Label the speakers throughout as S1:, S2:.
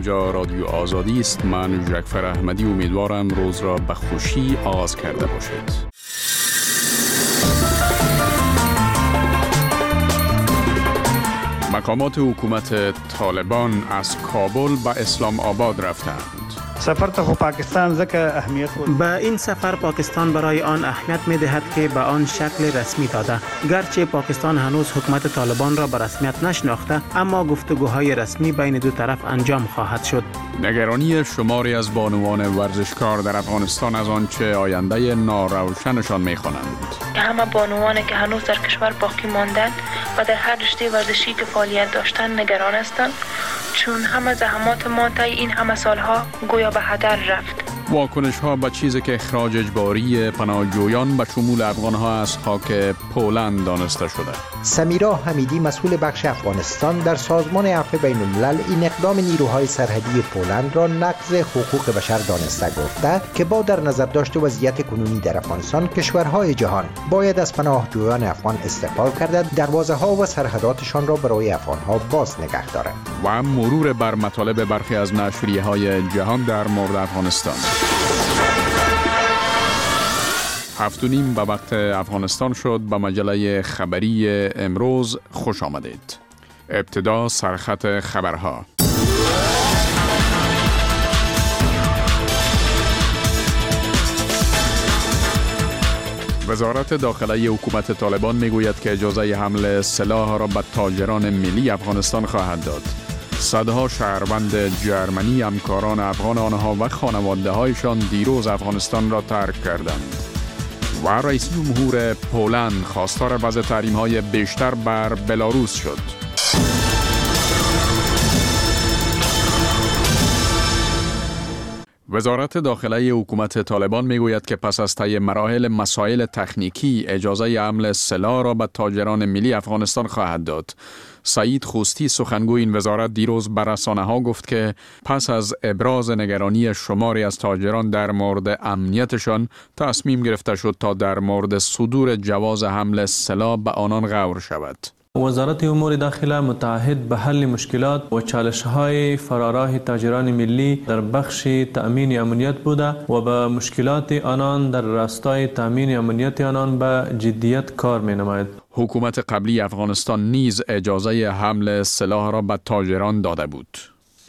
S1: اینجا رادیو آزادی است. من جعفر احمدی امیدوارم روز را به خوشی آغاز کرده باشید. مقامات حکومت طالبان از کابل به اسلام آباد رفتند.
S2: سفر تا پاکستان زکه اهمیت بود.
S3: به این سفر پاکستان برای آن اهمیت می دهد که به آن شکل رسمی داده. گرچه پاکستان هنوز حکومت طالبان را به رسمیت نشناخته، اما گفتگوهای رسمی بین دو طرف انجام خواهد شد.
S1: نگرانی شماری از بانوان ورزشکار در افغانستان از آنچه آینده ناروشنشان می‌خوانند.
S4: همه بانوانی که هنوز در کشور باقی ماندند و در هر رشته ورزشی که فعالیت داشتند نگران هستند، چون همه زحمات ما طی این همه سالها گویا به هدر رفت.
S1: واکنش ها به چیزی که اخراج اجباری پناهجویان به شمول افغان ها از خاک پولند دانسته شده.
S5: سمیرا حمیدی مسئول بخش افغانستان در سازمان عفو بین الملل این اقدام نیروهای سرحدی پولند را نقض حقوق بشر دانسته گفته که با در نظر داشت وضعیت کنونی در افغانستان کشورهای جهان باید از پناهجویان افغان استقبال کرده دروازه ها و سرحداتشان را برای افغان ها باز نگه دارد.
S1: و مرور بر مطالب برخی از نشریه های جهان در مورد افغانستان. 7:30 به وقت افغانستان شد. به مجله خبری امروز خوش آمدید. ابتدا سرخط خبرها. وزارت داخلی حکومت طالبان میگوید که اجازه حمل سلاح را به تاجران ملی افغانستان خواهد داد. صدها شهروند جرمنی همکاران افغان آنها و خانواده هایشان دیروز افغانستان را ترک کردند. و رئیس جمهور پولند خواستار وضع تحریم های بیشتر بر بلاروس شد. وزارت داخلی حکومت طالبان میگوید که پس از طی مراحل مسائل تکنیکی اجازه حمل سلاح را به تاجران ملی افغانستان خواهد داد. سعید خوستی سخنگوی این وزارت دیروز به رسانه‌ها گفت که پس از ابراز نگرانی شماری از تاجران در مورد امنیتشان تصمیم گرفته شد تا در مورد صدور جواز حمل سلاح به آنان غور شود.
S6: وزارت امور داخله متعهد به حل مشکلات و چالش‌های فراراه تاجران ملی در بخش تأمین امنیت بوده و به مشکلات آنان در راستای تأمین امنیت آنان به جدیت کار می‌نماید.
S1: حکومت قبلی افغانستان نیز اجازه حمل سلاح را به تاجران داده بود.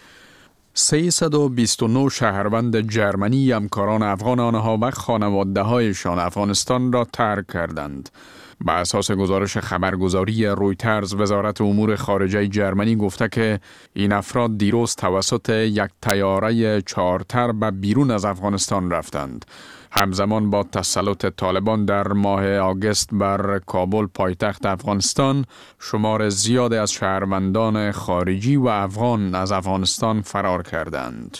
S1: 329 شهروند جرمنی همکاران افغان آنها و خانواده هایشان افغانستان را ترک کردند. به اساس گزارش خبرگزاری رویترز، وزارت امور خارجه جرمنی گفته که این افراد دیروز توسط یک طیاره چارتر به بیرون از افغانستان رفتند. همزمان با تسلط طالبان در ماه آگوست بر کابل پایتخت افغانستان، شمار زیادی از شهروندان خارجی و افغان از افغانستان فرار کردند.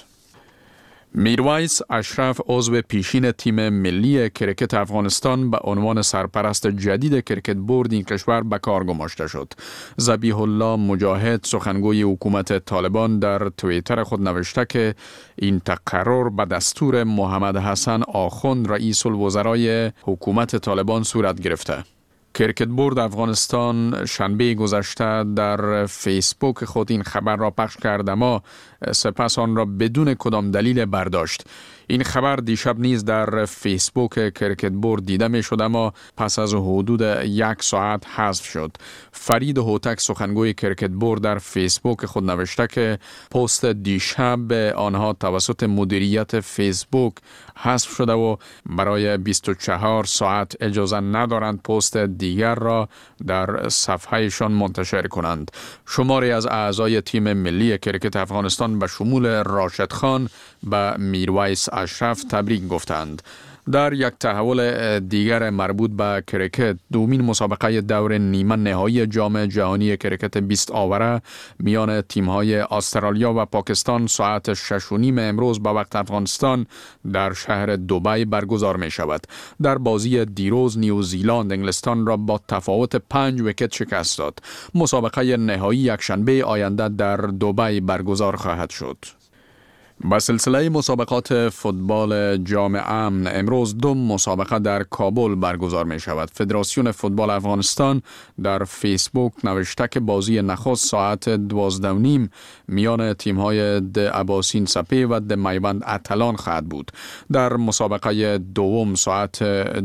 S1: میرویس اشرف عضو پیشین تیم ملی کرکت افغانستان به عنوان سرپرست جدید کرکت بورد این کشور به کار گماشته شد. ذبیح الله مجاهد سخنگوی حکومت طالبان در توییتر خود نوشته که این تقرر به دستور محمد حسن آخوند رئیس الوزرای حکومت طالبان صورت گرفته. کرکت بورد افغانستان شنبه گذشته در فیسبوک خود این خبر را پخش کرد، اما سپس آن را بدون کدام دلیل برداشت. این خبر دیشب نیز در فیسبوک کرکت بورد دیده می شد، اما پس از حدود 1 ساعت حذف شد. فرید هوتک سخنگوی کرکت بورد در فیسبوک خود نوشته که پست دیشب آنها توسط مدیریت فیسبوک حذف شده و برای 24 ساعت اجازه ندارند پست دیگر را در صفحهشان منتشر کنند. شماری از اعضای تیم ملی کرکت افغانستان به شمول راشد خان به میرویس اشرف تبریک گفتند. در یک تحول دیگر مربوط به کرکت، دومین مسابقه دور نیمه نهایی جام جهانی کرکت 20 آوره میان تیم‌های استرالیا و پاکستان ساعت 6:30 امروز به وقت افغانستان در شهر دبی برگزار می شود. در بازی دیروز نیوزیلند انگلستان را با تفاوت 5 ویکت شکست داد. مسابقه نهایی یکشنبه آینده در دبی برگزار خواهد شد. با سلسله مسابقات فوتبال جام امن امروز 2 مسابقه در کابل برگزار می شود. فدراسیون فوتبال افغانستان در فیسبوک نوشته که بازی نخست ساعت 12:30 میان تیم‌های د اباسین سپی و د میوند اتلان خواهد بود. در مسابقه دوم ساعت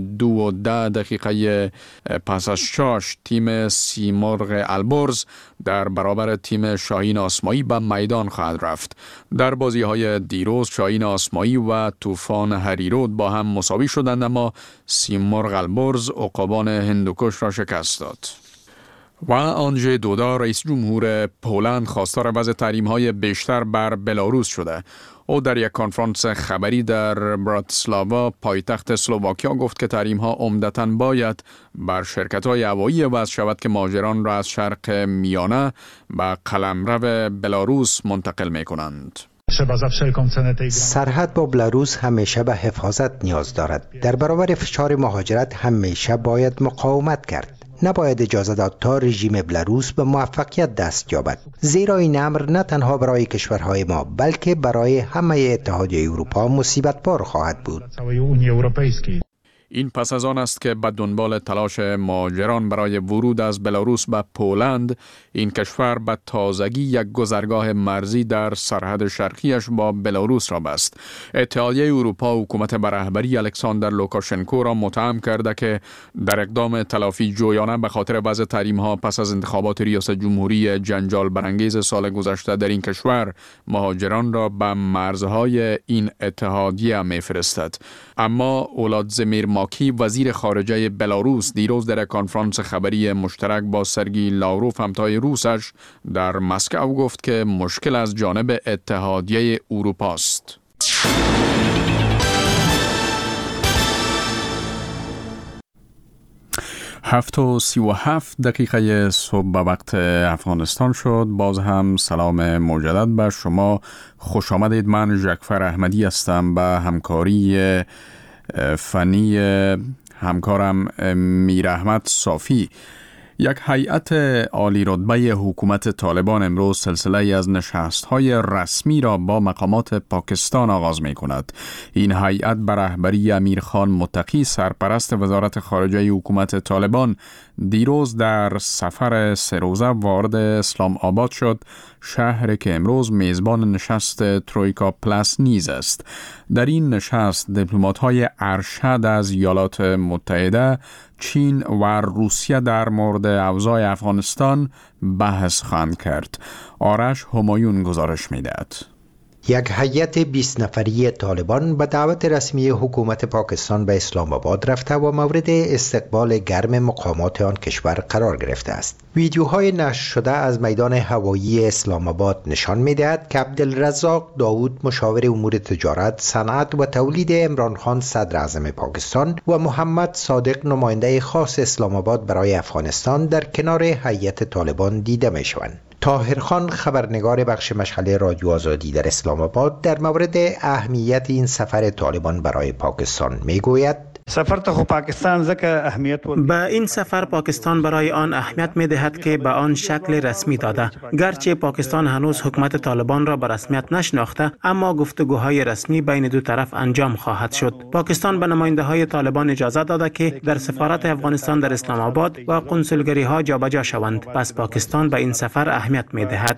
S1: 2:10 پس از شاش تیم سیمرغ البرز در برابر تیم شاهین آسمایی به میدان خواهد رفت. در بازی‌های دیروز شاهین آسمایی و طوفان هریرود با هم مساوی شدند، اما سیمرغ البرز عقابان هندوکش را شکست داد. و آنژی دودا رئیس جمهور پولند خواستار وضع تحریم‌های بیشتر بر بلاروس شده. او در یک کنفرانس خبری در براتیسلاوا پایتخت اسلواکیا گفت که تحریم‌ها عمدتاً باید بر شرکت‌های هوایی وضع شود که مهاجران را از شرق میانه به قلمرو بلاروس منتقل می‌کنند.
S5: سرحد با بلاروس همیشه به حفاظت نیاز دارد. در برابر فشار مهاجرت همیشه باید مقاومت کرد. نباید اجازه داد تا رژیم بلاروس به موفقیت دست یابد، زیرا این امر نه تنها برای کشورهای ما بلکه برای همه اتحادیه اروپا مصیبت بار خواهد بود.
S1: این پس از آن است که به دنبال تلاش مهاجران برای ورود از بلاروس به پولند، این کشور به تازگی یک گذرگاه مرزی در سرحد شرقیش با بلاروس را بست. اتحادیه اروپا حکومت به رهبری الکساندر لوکاشنکو را متهم کرده که در اقدام تلافی جویانه به خاطر وضع تحریم‌ها پس از انتخابات ریاست جمهوری جنجال برانگیز سال گذشته در این کشور مهاجران را به مرزهای این اتحادیه می‌فرستد. اما اولادزمیر ماکی وزیر خارجه بلاروس دیروز در کنفرانس خبری مشترک با سرگی لاوروف همتای روسش در مسکو گفت که مشکل از جانب اتحادیه اروپا است. 7:37 صبح به وقت افغانستان شد. باز هم سلام مجدد به شما، خوش آمدید. من ژکفر احمدی هستم. به همکاری فنی همکارم میر احمد صافی. یک هیئت عالی رتبه حکومت طالبان امروز سلسله از نشست‌های رسمی را با مقامات پاکستان آغاز می‌کند. این هیئت به رهبری امیرخان متقی سرپرست وزارت خارجه حکومت طالبان دیروز در سفر 3 روزه وارد اسلام آباد شد، شهری که امروز میزبان نشست ترویکا پلاس نیز است. در این نشست دیپلمات‌های ارشد از ایالات متحده، چین و روسیه در مورد اوضاع افغانستان بحث خواهند کرد. آرش همایون گزارش می‌دهد.
S5: یک هیئت 20 نفری طالبان به دعوت رسمی حکومت پاکستان به اسلام آباد رفته و مورد استقبال گرم مقامات آن کشور قرار گرفته است. ویدیوهای نشر شده از میدان هوایی اسلام آباد نشان می‌دهد که عبدالرزاق داود مشاور امور تجارت، صنعت و تولید عمران خان صدر اعظم پاکستان و محمد صادق نماینده خاص اسلام آباد برای افغانستان در کنار هیئت طالبان دیده می‌شوند. طاهر خان خبرنگار بخش مشغله رادیو آزادی در اسلام آباد در مورد اهمیت این سفر طالبان برای پاکستان میگوید:
S2: سفر ته پاکستان زکه اهمیت
S3: به این سفر پاکستان برای آن اهمیت می‌دهد که به آن شکل رسمی داده. گرچه پاکستان هنوز حکومت طالبان را به رسمیت نشناخته، اما گفتگوهای رسمی بین دو طرف انجام خواهد شد. پاکستان به نماینده‌های طالبان اجازه داده که در سفارت افغانستان در اسلام آباد و قنسولگری‌ها جابجا شوند. پس پاکستان به این سفر اهمیت می‌دهد.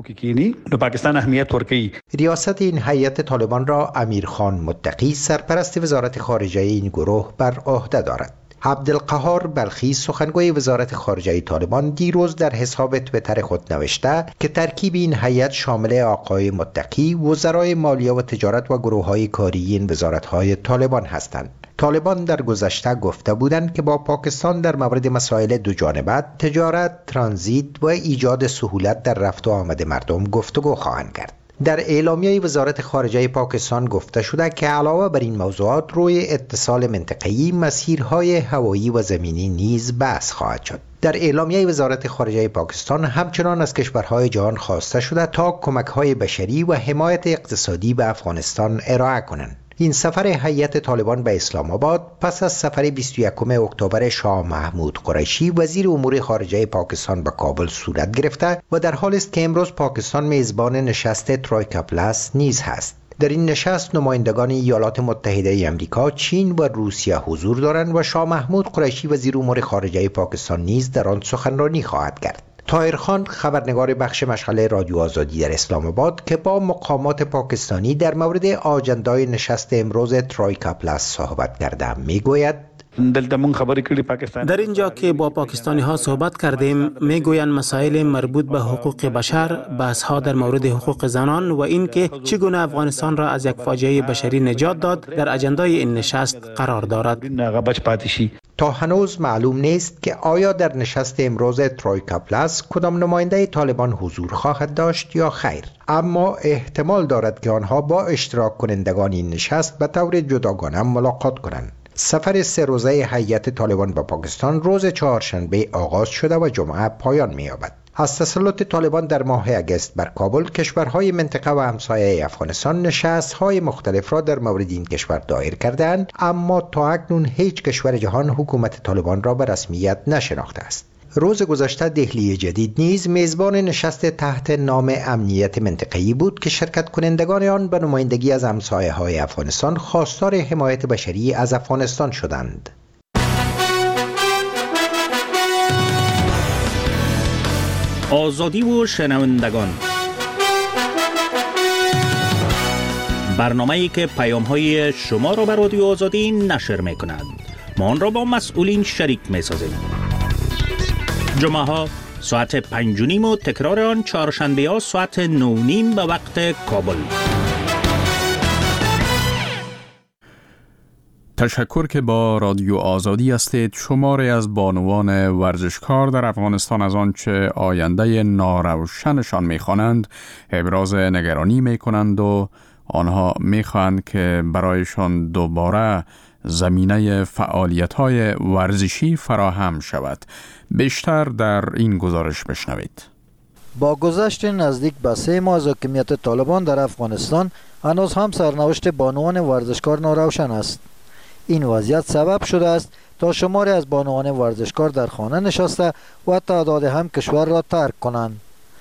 S5: ریاست این هیئت طالبان را امیرخان متقی سرپرست وزارت خارجه این گروه بر عهده دارد. عبدالقهار بلخی سخنگوی وزارت خارجه طالبان دیروز در حساب توییتر خود نوشته که ترکیب این هیئت شامل آقای متقی، وزرای مالیه و تجارت و گروه‌های کاری این وزارت‌های طالبان هستند. طالبان در گذشته گفته بودند که با پاکستان در مورد مسائل دو جانبه، تجارت، ترانزیت و ایجاد سهولت در رفت و آمد مردم گفتگو خواهند کرد. در اعلامیه وزارت خارجه پاکستان گفته شده که علاوه بر این موضوعات روی اتصال منطقه‌ای، مسیرهای هوایی و زمینی نیز بحث خواهد شد. در اعلامیه وزارت خارجه پاکستان همچنان از کشورهای جهان خواسته شده تا کمک‌های بشری و حمایت اقتصادی به افغانستان ارائه کنند. این سفر هیئت طالبان به اسلام آباد پس از سفر 21 اکتبر شاه محمود قریشی وزیر امور خارجه پاکستان به کابل صورت گرفته و در حال است که امروز پاکستان میزبان نشست ترویکا پلاس نیز هست. در این نشست نمایندگان ایالات متحده آمریکا، چین و روسیه حضور دارند و شاه محمود قریشی وزیر امور خارجه پاکستان نیز در آن سخنرانی خواهد کرد. طاهر خان، خبرنگار بخش مشغله رادیو آزادی در اسلام آباد، که با مقامات پاکستانی در مورد آجندای نشست امروز ترویکا پلاس صحبت کرده، میگوید
S3: در اینجا که با پاکستانی ها صحبت کردیم، میگویند مسائل مربوط به حقوق بشر، بحث ها در مورد حقوق زنان و اینکه چگونه افغانستان را از یک فاجعه بشری نجات داد در اجندای این نشست قرار دارد.
S5: تا هنوز معلوم نیست که آیا در نشست امروز ترویکا پلاس کدام نماینده طالبان حضور خواهد داشت یا خیر، اما احتمال دارد که آنها با اشتراک کنندگان این نشست به طور جداگانه ملاقات کنند. سفر 3 روزه هیئت طالبان به پاکستان روز چهارشنبه آغاز شده و جمعه پایان می‌یابد. از تسلط طالبان در ماه اگست بر کابل، کشورهای منطقه و همسایه افغانستان نشست‌های مختلف را در مورد این کشور دایر کردند، اما تا اکنون هیچ کشور جهان حکومت طالبان را به رسمیت نشناخته است. روز گذشته دهلی جدید نیز میزبان نشست تحت نام امنیت منطقه‌ای بود که شرکت کنندگان آن به نمایندگی از همسایه‌های افغانستان خواستار حمایت بشری از افغانستان شدند.
S7: آزادی و شنوندگان، برنامه‌ای که پیام‌های شما را به رادیو آزادی نشر می‌کند. ما آن را با مسئولین شریک می‌سازیم. جمعه ها ساعت 5:30 و تکرار آن چهارشنبه ها ساعت 9:30 به وقت کابل.
S1: تشکر که با رادیو آزادی هستید. شماری از بانوان ورزشکار در افغانستان از آنچه آینده ناروشنشان می‌خوانند ابراز نگرانی می‌کنند و آنها می‌خواهند که برایشان دوباره زمینه فعالیت‌های ورزشی فراهم شود. بیشتر در این گزارش بشنوید.
S8: با گذشت نزدیک به 3 ماه از حاکمیت طالبان در افغانستان، هنوز هم سرنوشت بانوان ورزشکار ناروشن است. این وضعیت سبب شده است تا شماری از بانوان ورزشکار در خانه نشسته و تعداد هم کشور را ترک کنند.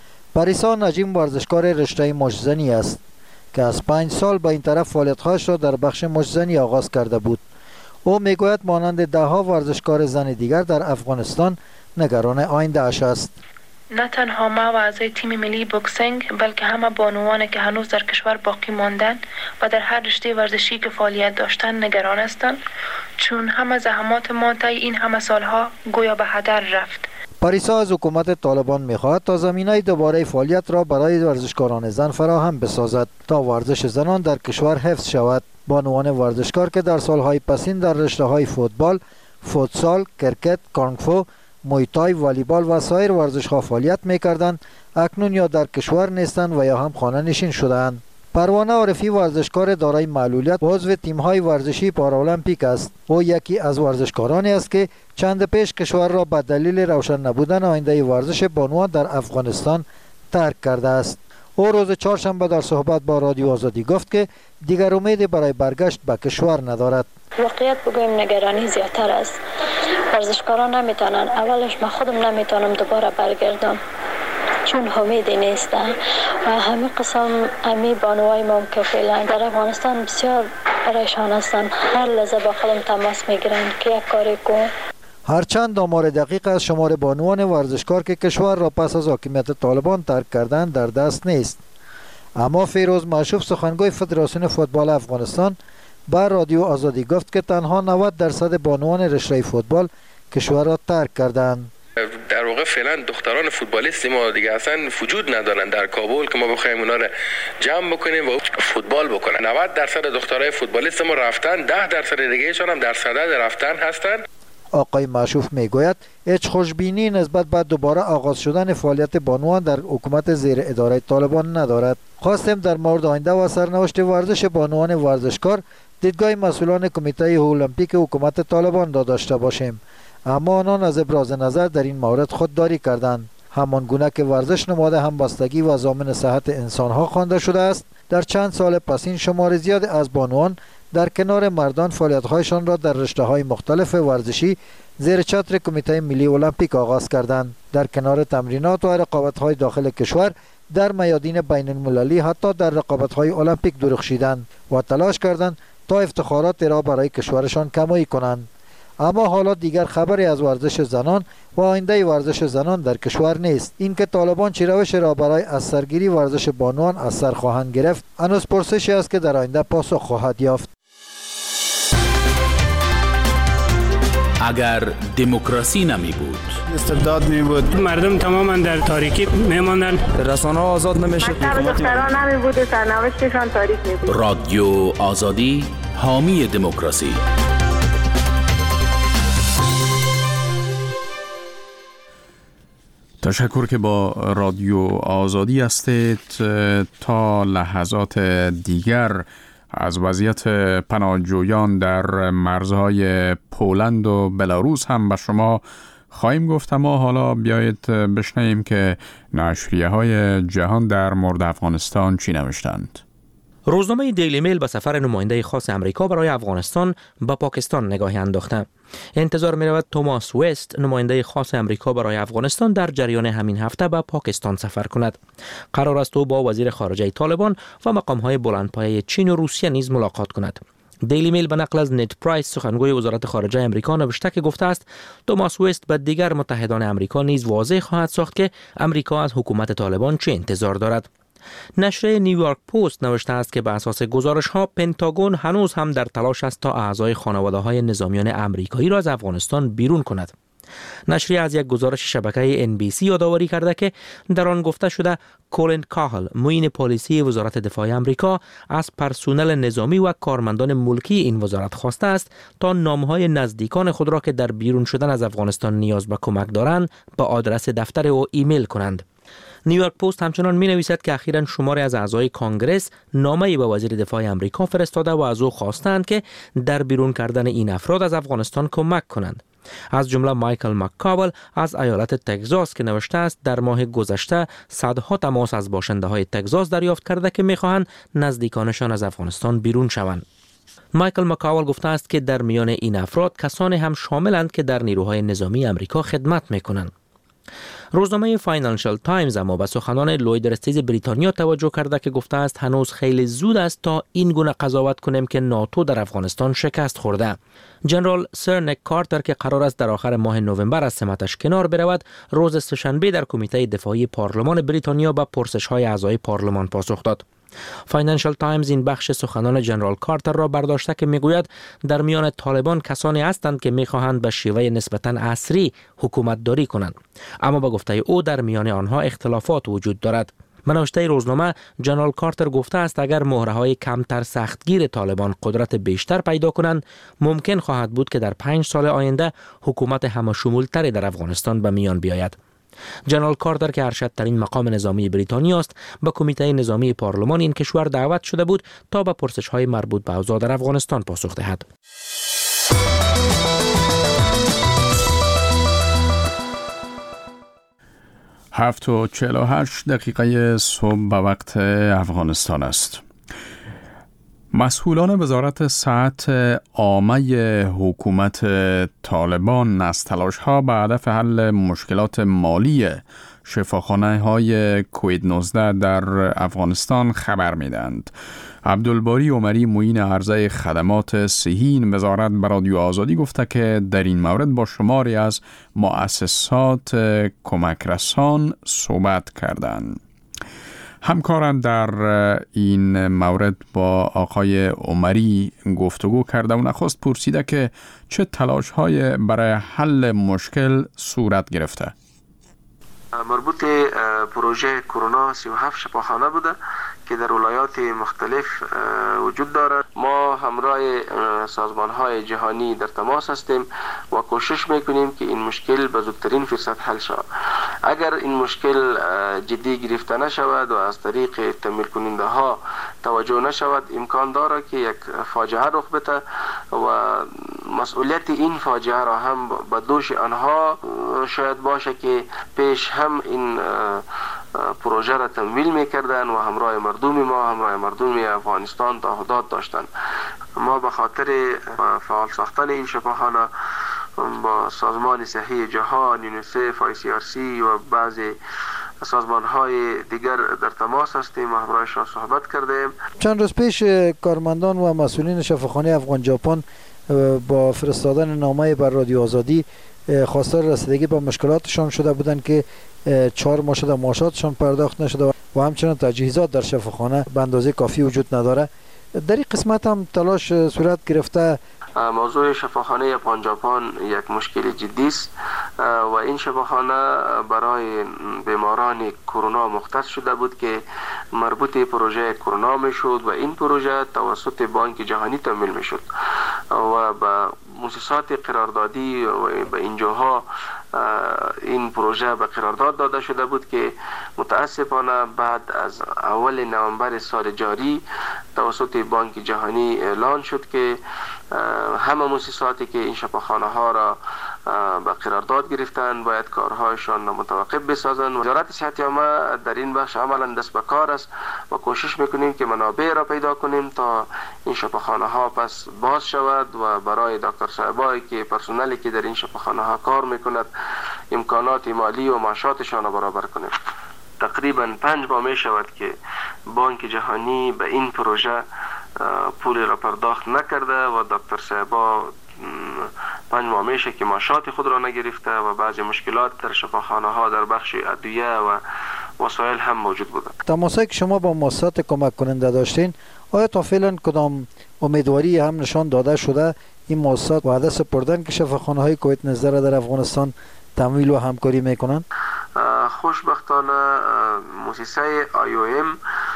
S8: پریسا نجیم ورزشکار رشته مشت‌زنی است که از 5 سال به این طرف فعالیت‌هایش را در بخش مشت‌زنی آغاز کرده بود. او میگوید مانند ده‌ها ورزشکار زن دیگر در افغانستان نگران آینده اش است.
S4: نه تنها ما و اعضای تیم ملی بوکسینگ، بلکه همه بانوانی که هنوز در کشور باقی ماندن و در هر رشته ورزشی که فعالیت داشتن نگران هستند، چون همه زحمات ما طی این همه سالها گویا به هدر رفت.
S8: پریسا از حکومت طالبان میخواهد تا زمینه دوباره فعالیت را برای ورزشکاران زن فراهم بسازد تا ورزش زنان در کشور حفظ شود. بانوان ورزشکار که در سالهای پسین در رشته‌های فوتبال، فوتسال، کرکت، کانگفو، مویتای، والیبال و سایر ورزش‌ها فعالیت می‌کردند، اکنون یا در کشور نیستند و یا هم خانه نشین شده‌اند. پروانه عارفی ورزشکار دارای معلولیت و عضو تیم‌های ورزشی پارالمپیک است. او یکی از ورزشکارانی است که چند پیش کشور را به دلیل روشن نبودن آینده ورزش بانوان در افغانستان ترک کرده است. او روز چهارشنبه در صحبت با رادیو آزادی گفت که دیگر امیدی برای برگشت به کشور ندارد.
S9: واقعیت بگویم نگرانی زیادتر است. ورزشکاران نمیتونن، اولش من خودم نمیتونم دوباره برگردم چون امیدی نیستم و همه قسم امی بانوای ما که فعلا در افغانستان بسیار پریشان هستند. هر لحظه با خودم تماس میگیرن که یک کاری کن.
S8: هرچند آمار دقیق از شمار بانوان ورزشکار که کشور را پس از حاکمیت طالبان ترک کردند در دست نیست، اما فیروز معشوف سخنگوی فدراسیون فوتبال افغانستان با رادیو آزادی گفت که تنها 90% بانوان رشته فوتبال کشور را ترک کردند.
S10: در واقع فعلا دختران فوتبالیستی ما دیگه اصلا وجود ندارن در کابل که ما بخوایم اونا رو جمع بکنیم و فوتبال بکنن. 90% دخترای فوتبالیست ما رفتن، 10% دیگه‌شون هم در صدد رفتن هستن.
S8: آقای معشوف میگوید هیچ خوشبینی نسبت به دوباره آغاز شدن فعالیت بانوان در حکومت زیر اداره طالبان ندارد. خواستیم در مورد آینده و سرنوشت ورزش بانوان ورزشکار دیدگاه مسئولان کمیته المپیک حکومت طالبان داشته باشیم، اما آنان از ابراز نظر در این مورد خودداری کردند. همان گونه که ورزش نماد همبستگی و ضامن صحت انسانها خوانده شده است، در چند سال پسین شمار زیاد از بانوان در کنار مردان فعالیت‌هایشان را در رشته‌های مختلف ورزشی زیر چتر کمیته ملی المپیک آغاز کردند. در کنار تمرینات و رقابت‌های داخل کشور در میادین بین المللی حتی در رقابت‌های المپیک درخشیدند و تلاش کردند تا افتخارات را برای کشورشان کمایی کنند. اما حالا دیگر خبری از ورزش زنان و آینده ورزش زنان در کشور نیست. اینکه طالبان چه روش را برای از سرگیری ورزش بانوان از سر خواهند گرفت هنوز پرسشی است که در آینده پاسخ خواهد یافت.
S11: اگر دموکراسی نمی بود،
S12: استبداد می بود،
S13: مردم تماما در تاریکی می ماندن،
S12: رسانه ها آزاد نمیشد،
S14: دختران نمی بود و سرنوشتشان تاریک می بود.
S11: رادیو آزادی حامی دموکراسی.
S1: تشکر که با رادیو آزادی هستید. تا لحظات دیگر از وضعیت پناهجویان در مرزهای پولند و بلاروس هم به شما خواهیم گفت، اما حالا بیایید بشنویم که نشریه‌های جهان در مورد افغانستان چی نوشتند.
S15: روزنامه دیلی میل به سفر نماینده خاص امریکا برای افغانستان به پاکستان نگاهی انداخته. انتظار می رود توماس وست، نماینده خاص امریکا برای افغانستان، در جریان همین هفته به پاکستان سفر کند. قرار است او با وزیر خارجه طالبان و مقام‌های بلندپایه چین و روسیه نیز ملاقات کند. دیلی میل به نقل از نت پرایس، سخنگوی وزارت خارجه امریکا، نوشته که گفته است توماس وست به دیگر متحدان امریکا نیز واضح خواهد ساخت که امریکا از حکومت طالبان چه انتظار دارد. نشریه نیویورک پست نوشته است که به اساس گزارش‌ها پنتاگون هنوز هم در تلاش است تا اعضای خانواده‌های نظامیان امریکایی را از افغانستان بیرون کند. نشریه از یک گزارش شبکه NBC یادآوری کرده که در آن گفته شده کولین کاهل، معین پالیسی وزارت دفاع امریکا، از پرسونل نظامی و کارمندان ملکی این وزارت خواسته است تا نام‌های نزدیکان خود را که در بیرون شدن از افغانستان نیاز به کمک دارند به آدرس دفتر او ایمیل کنند. نیویورک پست همچنان می نویسد که اخیراً شماری از اعضای کانگرس نامه‌ای به وزیر دفاع امریکا فرستاده و از او خواستند که در بیرون کردن این افراد از افغانستان کمک کنند. از جمله مایکل مککاول از ایالت تگزاس که نوشته است در ماه گذشته صدها تماس از باشنده‌های تگزاس دریافت کرده که می‌خواهند نزدیکانشان از افغانستان بیرون شوند. مایکل مکاول گفته است که در میان این افراد کسانی هم شاملند که در نیروهای نظامی امریکا خدمت می‌کنند. روزنامه فاینانشال تایمز اما به سخنان لوید رستیز بریتانیا توجه کرده که گفته است هنوز خیلی زود است تا این گونه قضاوت کنیم که ناتو در افغانستان شکست خورده. جنرال سر نیک کارتر که قرار است در آخر ماه نوامبر از سمتش کنار برود، روز سه‌شنبه در کمیته دفاعی پارلمان بریتانیا به پرسش‌های اعضای پارلمان پاسخ داد. فاینانشال تایمز این بخش سخنان جنرال کارتر را برداشته که میگوید در میان طالبان کسانی هستند که میخواهند به شیوه نسبتاً عصری حکومت داری کنند، اما به گفته او در میان آنها اختلافات وجود دارد. به نوشته روزنامه جنرال کارتر گفته است اگر مهره‌های کمتر سختگیر طالبان قدرت بیشتر پیدا کنند، ممکن خواهد بود که در 5 سال آینده حکومت همه‌شمول‌تری در افغانستان به میان بیاید. جنرال کارتر که ارشدترین مقام نظامی بریتانیا است، به کمیته نظامی پارلمان این کشور دعوت شده بود تا به پرسش‌های مربوط به اوضاع در افغانستان پاسخ دهد.
S1: 7:48 صبح به وقت افغانستان است. مسئولان وزارت صحت عامه حکومت طالبان از تلاش‌ها به هدف حل مشکلات مالی شفاخانه‌های کووید 19 در افغانستان خبر می‌دهند. عبدالباری عمری معین عرضه خدمات صحی این وزارت به رادیو آزادی گفته که در این مورد با شماری از مؤسسات کمک رسان صحبت کردند. همکاران در این مورد با آقای عمری گفتگو کرده و نخست پرسیده که چه تلاش‌های برای حل مشکل صورت گرفته.
S16: مربوط پروژه کرونا 37 شفاخانه بوده که در ولایات مختلف وجود دارد. ما همراه سازمان‌های جهانی در تماس هستیم و کوشش میکنیم که این مشکل به زودترین فرصت حل شود. اگر این مشکل جدی گرفته نشود و از طریق تمویل کننده ها توجه نشود، امکان دارد که یک فاجعه رخ بده و مسئولیت این فاجعه را هم به دوش آنها شاید باشه که پیش هم این پروژه را تمویل میکردن و همراه مردم افغانستان تعهدات داشتند. ما به خاطر فعال ساختن این شفاخانه با سازمان صحی جهان، یونیسف، ICRC و بعضی سازمان‌های دیگر در تماس هستیم و همراهشان صحبت کردیم.
S8: چند روز پیش کارمندان و مسئولین شفاخانه افغان ژاپن با فرستادن نامه بر رادیو آزادی خواستار رسیدگی به مشکلاتشان شده بودند که 4 ماه شده معاشاتشان پرداخت نشده و همچنین تجهیزات در شفاخانه به اندازه کافی وجود نداره. در این قسمت هم تلاش صورت گرفته.
S16: موضوع شفاخانه افغان ژاپن یک مشکل جدی است و این شفاخانه برای بیماران کرونا مختص شده بود که مربوط پروژه کرونا میشد و این پروژه توسط بانک جهانی تمویل میشد و به مؤسسات قراردادی و به اینجاها این پروژه به قرارداد داده شده بود که متاسفانه بعد از اول نوامبر سال جاری توسط بانک جهانی اعلان شد که همه مؤسساتی که این شفاخانه ها را به قرارداد گرفتن باید کارهایشان متوقف بسازند. وزارت صحت عامه در این بخش عملا دست به کار است و کوشش میکنیم که منابع را پیدا کنیم تا این شفاخانه ها پس باز شود و برای دکتر صاحبایی که پرسنلی که در این شفاخانه ها کار میکند امکانات مالی و معاشاتشان را برابر کنیم. تقریبا 5 ماه می شود که بانک جهانی به این پروژه پول را پرداخت نکرده و دکتر صاحبا 5 ماه میشه که معاشات خود را نگرفته و بعضی مشکلات در شفاخانه ها در بخش ادویه و وسایل هم موجود بوده.
S8: تماسایی که شما با مؤسسات کمک کننده داشتین، آیا تا فعلا کدام امیدواری هم نشان داده شده این مؤسسات وعده سپردن که شفاخانه های کویت نظر در افغانستان تمویل و همکاری میکنن؟
S16: خوشبختانه مؤسسه IOM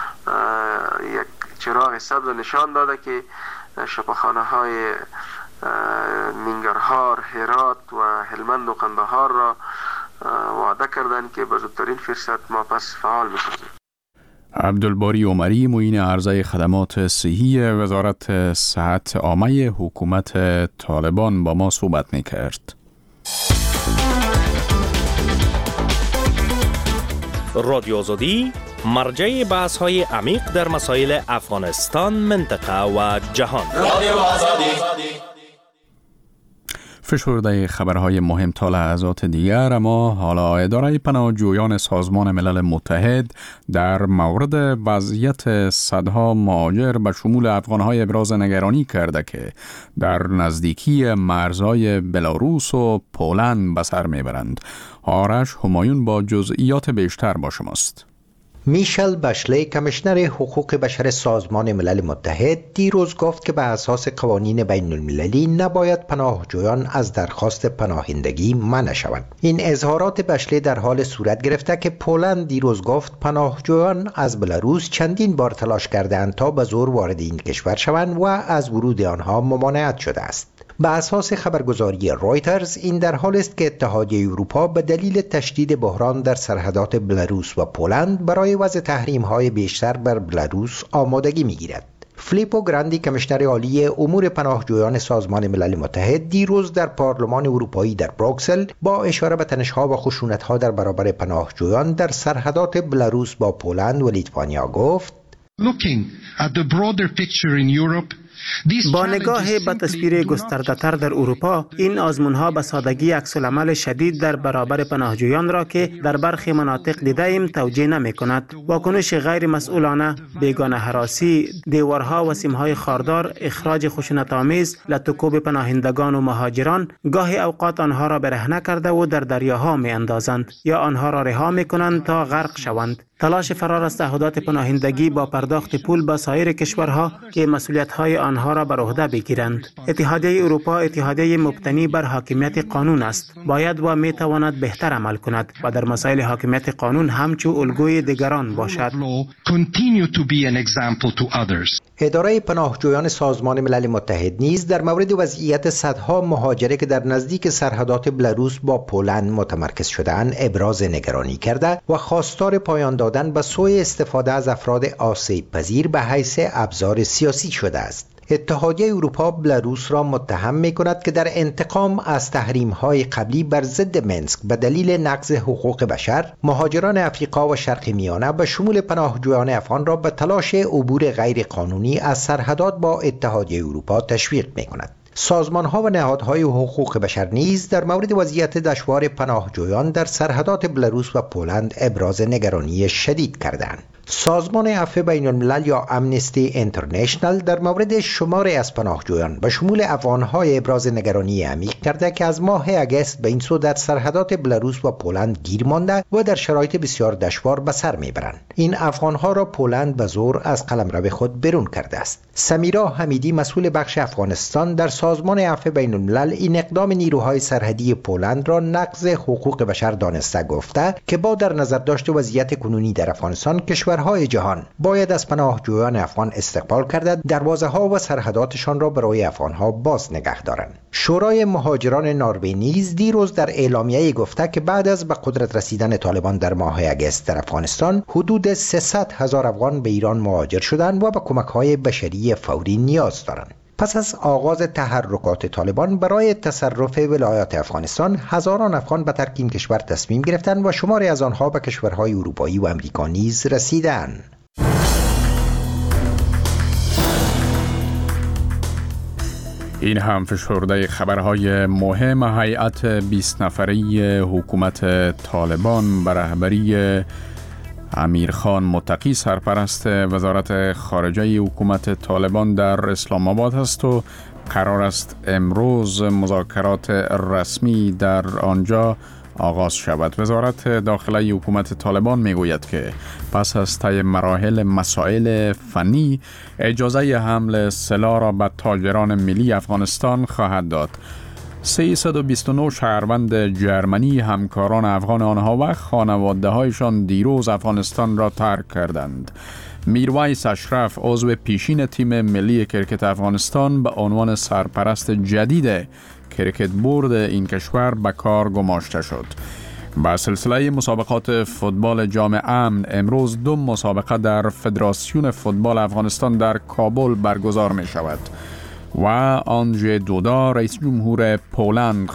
S16: یک چراغ سبز نشان داده که شفاخانه های ننگرهار، هرات و هلمند و قندهار را وعده کردند که به زودترین فرصت ما پس فعال بسازیم.
S1: عبدالباری عمری معین عرضه خدمات صحی وزارت صحت عامه حکومت طالبان با ما صحبت می‌کرد.
S7: رادیو آزادی مرجع بحث‌های عمیق در مسائل افغانستان، منطقه و جهان. رادیو آزادی.
S1: فشرده خبرهای مهم تا لحظات دیگر، اما حالا اداره پناهجویان سازمان ملل متحد در مورد وضعیت صدها مهاجر به شمول افغانهای ابراز نگرانی کرده که در نزدیکی مرزهای بلاروس و پولند به سر میبرند. آرش همایون با جزئیات بیشتر با شماست.
S5: میشل بشلی کمیشنر حقوق بشر سازمان ملل متحد دیروز گفت که به اساس قوانین بین المللی نباید پناهجویان از درخواست پناهندگی منع شوند. این اظهارات بشلی در حال صورت گرفته که پولند دیروز گفت پناهجویان از بلاروس چندین بار تلاش کردند تا به زور وارد این کشور شوند و از ورود آنها ممانعت شده است. به اساس خبرگزاری رویترز این در حال است که اتحادیه اروپا به دلیل تشدید بحران در سرحدات بلاروس و پولند برای وضع تحریم‌های بیشتر بر بلاروس آمادگی می‌گیرد. فلیپو گراندی کمیشنر عالی امور پناهجویان سازمان ملل متحد دیروز در پارلمان اروپایی در بروکسل با اشاره به تنش‌ها و خشونت‌ها در برابر پناهجویان در سرحدات بلاروس با پولند و لیتوانیا گفت:
S17: Looking at the broader picture in Europe,
S3: با نگاه به تصویر گسترده‌تر در اروپا، این آزمون‌ها به سادگی عکس‌العمل شدید در برابر پناهجویان را که در برخی مناطق دیده ایم توجیه نمی‌کند. واکنش غیر مسئولانه، بیگانه هراسی، دیوارها و سیم‌های خاردار، اخراج خشونت‌آمیز، لطوکوب پناهندگان و مهاجران، گاهی اوقات آنها را برهنه کرده و در دریاها می‌اندازند یا آنها را رها می‌کنند تا غرق شوند. تلاش فرار از تعهدات پناهندگی با پرداخت پول به سایر کشورها که مسئولیت‌های آنها را بر عهده بگیرند. اتحادیه اروپا اتحادیه مبتنی بر حاکمیت قانون است. باید و می‌تواند بهتر عمل کند و در مسائل حاکمیت قانون همچو الگوی دیگران باشد.
S5: اداره پناهجویان سازمان ملل متحد نیز در مورد وضعیت صدها مهاجره که در نزدیک سرحدات بلاروس با پولند متمرکز شده‌اند ابراز نگرانی کرده و خواستار پایان دادن به سوء استفاده از افراد آسیب پذیر به حیث ابزار سیاسی شده است. اتحادیه اروپا بلاروس را متهم می‌کند که در انتقام از تحریم‌های قبلی بر ضد منسک به دلیل نقض حقوق بشر، مهاجران افریقا و شرق میانه به شمول پناهجویان افغان را به تلاش عبور غیر قانونی از سرحدات با اتحادیه اروپا تشویق می‌کند. سازمان‌ها و نهادهای حقوق بشر نیز در مورد وضعیت دشوار پناهجویان در سرحدات بلاروس و پولند ابراز نگرانی شدید کردند. سازمان عفو بین الملل یا امنستی اینترنشنال در مورد شماری از پناهجویان به شمول افغان‌های ابراز نگرانی عمیق کرده که از ماه اگست به این سو در سرحدات بلاروس و پولند گیر مانده و در شرایط بسیار دشوار به سر میبرند. این افغان‌ها را پولند به زور از قلمرو خود بیرون کرده است. سمیرا حمیدی مسئول بخش افغانستان در سازمان عفو بین الملل این اقدام نیروهای سرحدی پولند را نقض حقوق بشر دانسته گفته که با در نظر داشت وضعیت کنونی در افغانستان کشورهای جهان باید از پناهجویان افغان استقبال کرده دروازه‌ها و سرحداتشان را برای افغان‌ها باز نگه دارند. شورای مهاجران نروژ نیز دیروز در اعلامیه گفته که بعد از به قدرت رسیدن طالبان در ماه اگست در افغانستان حدود 300,000 افغان به ایران مهاجر شدند و به کمک‌های بشری فوری نیاز دارند. پس از آغاز تحرکات طالبان برای تصرف ولایات افغانستان، هزاران افغان به ترک این کشور تصمیم گرفتند و شماری از آنها به کشورهای اروپایی و امریکا نیز رسیدند.
S1: این هم فشرده خبرهای مهم. هیئت 20 نفری حکومت طالبان به رهبری امیرخان متقی سرپرست وزارت خارجه حکومت طالبان در اسلام آباد است و قرار است امروز مذاکرات رسمی در آنجا آغاز شود. وزارت داخلی حکومت طالبان میگوید که پس از طی مراحل مسائل فنی اجازه حمل سلاح را به تاجران ملی افغانستان خواهد داد. 329 شهروند جرمنی همکاران افغان آنها و خانواده هایشان دیروز افغانستان را ترک کردند. میرویس اشرف عضو پیشین تیم ملی کرکت افغانستان به عنوان سرپرست جدید کرکت بورد این کشور به کار گماشته شد. با سلسله مسابقات فوتبال جام امن امروز 2 مسابقه در فدراسیون فوتبال افغانستان در کابل برگزار می شود و آنژی دودا رئیس جمهور پولند